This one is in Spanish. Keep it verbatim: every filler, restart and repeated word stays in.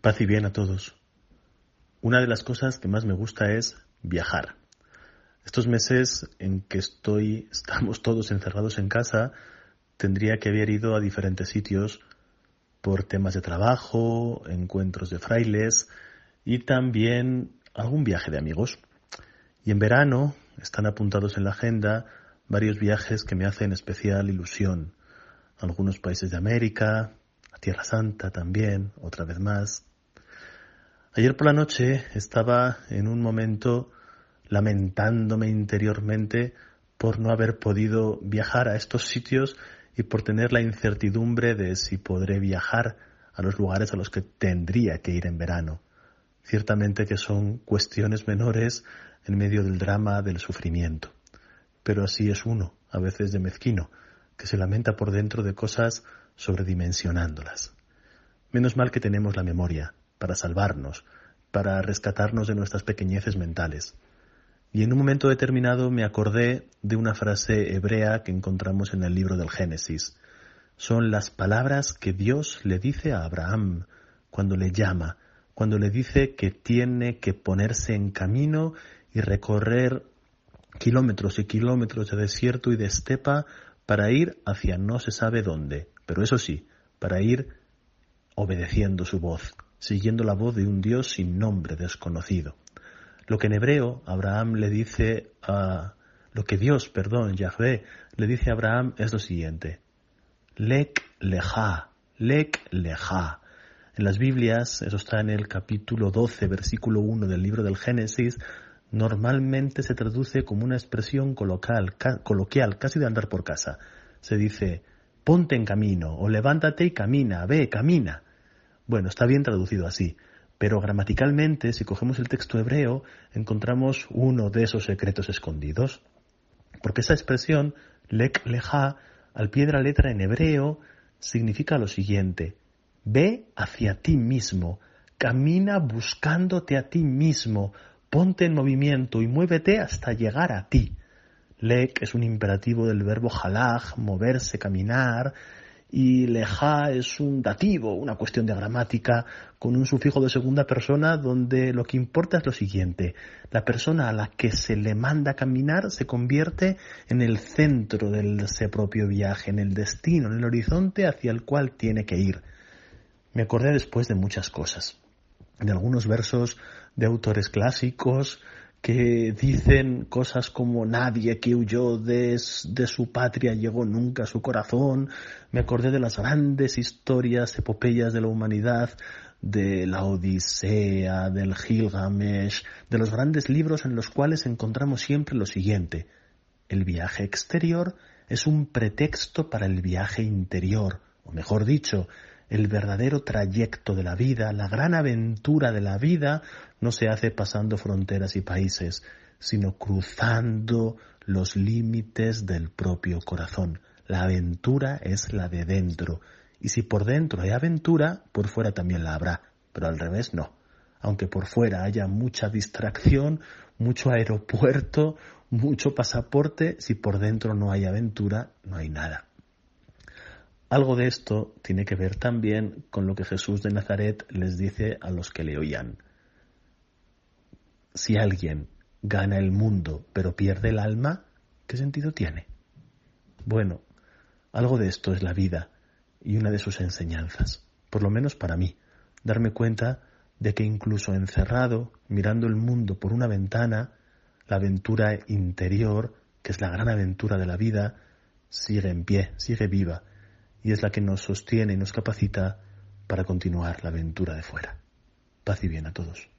Paz y bien a todos. Una de las cosas que más me gusta es viajar. Estos meses en que estoy, estamos todos encerrados en casa, tendría que haber ido a diferentes sitios por temas de trabajo, encuentros de frailes y también algún viaje de amigos. Y en verano están apuntados en la agenda varios viajes que me hacen especial ilusión. Algunos países de América, a Tierra Santa también, otra vez más. Ayer por la noche estaba en un momento lamentándome interiormente por no haber podido viajar a estos sitios y por tener la incertidumbre de si podré viajar a los lugares a los que tendría que ir en verano. Ciertamente que son cuestiones menores en medio del drama del sufrimiento. Pero así es uno, a veces de mezquino, que se lamenta por dentro de cosas sobredimensionándolas. Menos mal que tenemos la memoria para salvarnos, para rescatarnos de nuestras pequeñeces mentales. Y en un momento determinado me acordé de una frase hebrea que encontramos en el libro del Génesis. Son las palabras que Dios le dice a Abraham cuando le llama, cuando le dice que tiene que ponerse en camino y recorrer kilómetros y kilómetros de desierto y de estepa para ir hacia no se sabe dónde, pero eso sí, para ir obedeciendo su voz, siguiendo la voz de un Dios sin nombre, desconocido. Lo que en hebreo Abraham le dice a... Lo que Dios, perdón, Yahvé, le dice a Abraham es lo siguiente. Lek leja, lek leja. En las Biblias, eso está en el capítulo doce, versículo uno del libro del Génesis, normalmente se traduce como una expresión coloquial, ca- coloquial, casi de andar por casa. Se dice, ponte en camino, o levántate y camina, ve, camina. Bueno, está bien traducido así, pero gramaticalmente, si cogemos el texto hebreo, encontramos uno de esos secretos escondidos. Porque esa expresión, lek leja, al pie de la letra en hebreo, significa lo siguiente. Ve hacia ti mismo, camina buscándote a ti mismo, ponte en movimiento y muévete hasta llegar a ti. Lek es un imperativo del verbo halach, moverse, caminar, y leja es un dativo, una cuestión de gramática con un sufijo de segunda persona donde lo que importa es lo siguiente. La persona a la que se le manda caminar se convierte en el centro de ese propio viaje, en el destino, en el horizonte hacia el cual tiene que ir. Me acordé después de muchas cosas, de algunos versos de autores clásicos que dicen cosas como nadie que huyó de, de su patria llegó nunca a su corazón. Me acordé de las grandes historias, epopeyas de la humanidad, de la Odisea, del Gilgamesh, de los grandes libros en los cuales encontramos siempre lo siguiente. El viaje exterior es un pretexto para el viaje interior, o mejor dicho, el verdadero trayecto de la vida, la gran aventura de la vida, no se hace pasando fronteras y países, sino cruzando los límites del propio corazón. La aventura es la de dentro, y si por dentro hay aventura, por fuera también la habrá, pero al revés no. Aunque por fuera haya mucha distracción, mucho aeropuerto, mucho pasaporte, si por dentro no hay aventura, no hay nada. Algo de esto tiene que ver también con lo que Jesús de Nazaret les dice a los que le oían. Si alguien gana el mundo pero pierde el alma, ¿qué sentido tiene? Bueno, algo de esto es la vida y una de sus enseñanzas, por lo menos para mí, darme cuenta de que incluso encerrado, mirando el mundo por una ventana, la aventura interior, que es la gran aventura de la vida, sigue en pie, sigue viva, y es la que nos sostiene y nos capacita para continuar la aventura de fuera. Paz y bien a todos.